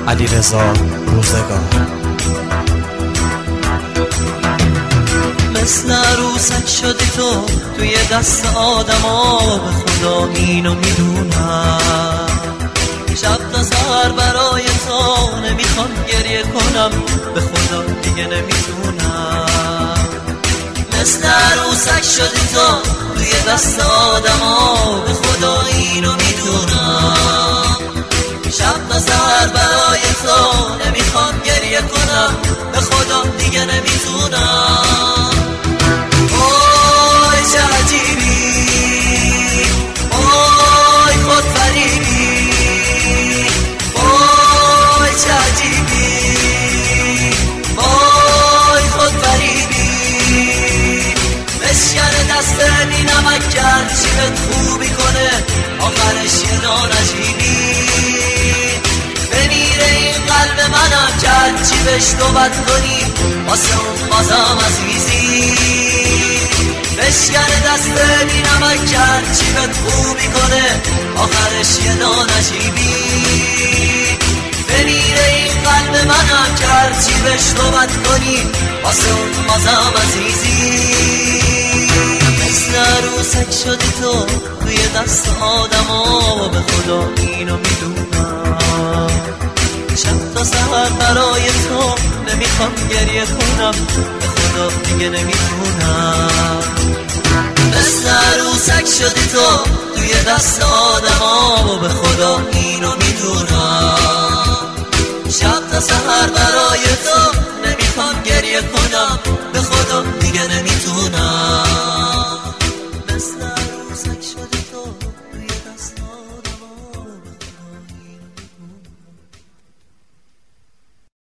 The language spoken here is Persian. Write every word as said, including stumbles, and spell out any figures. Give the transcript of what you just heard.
علیرضا روزگار. مثل عروسک شدی تو توی دست آدما، به خدا اینو میدونم. شب تا سحر برای تو نمیخوام گریه کنم، به خدا دیگه نمیتونم. مثل عروسک شدی تو توی دست آدما، به خدا اینو میدونم. شب تا سحر برای تو نمیخوام گریه کنم، به خدا دیگه نمیتونم. وای چه عجیبی، وای خود فریبی، وای چه عجیبی، وای خود فریبی. بشکن دست بی نمک کرد چی بهت خوبی کنه، آخرش یه نانجیبی. بمیره این قلب منم کرد چی بهش توبت کنی، واسه اون بازم عزیزی. بشکن دست بی نمک کرد چی بهت خوبی کنه، آخرش یه نانجیبی. بمیره این قلب منم کرد چی بهش توبت کنی، واسه اون بازم عزیزی. مثل عروسک شدی تو توی دست آدما، به خدا اینو میدونم. شب تا سحر برای تو نمیخوام گریه کنم، به خدا دیگه نمیتونم. مثل عروسک شدی تو توی دست آدما، به خدا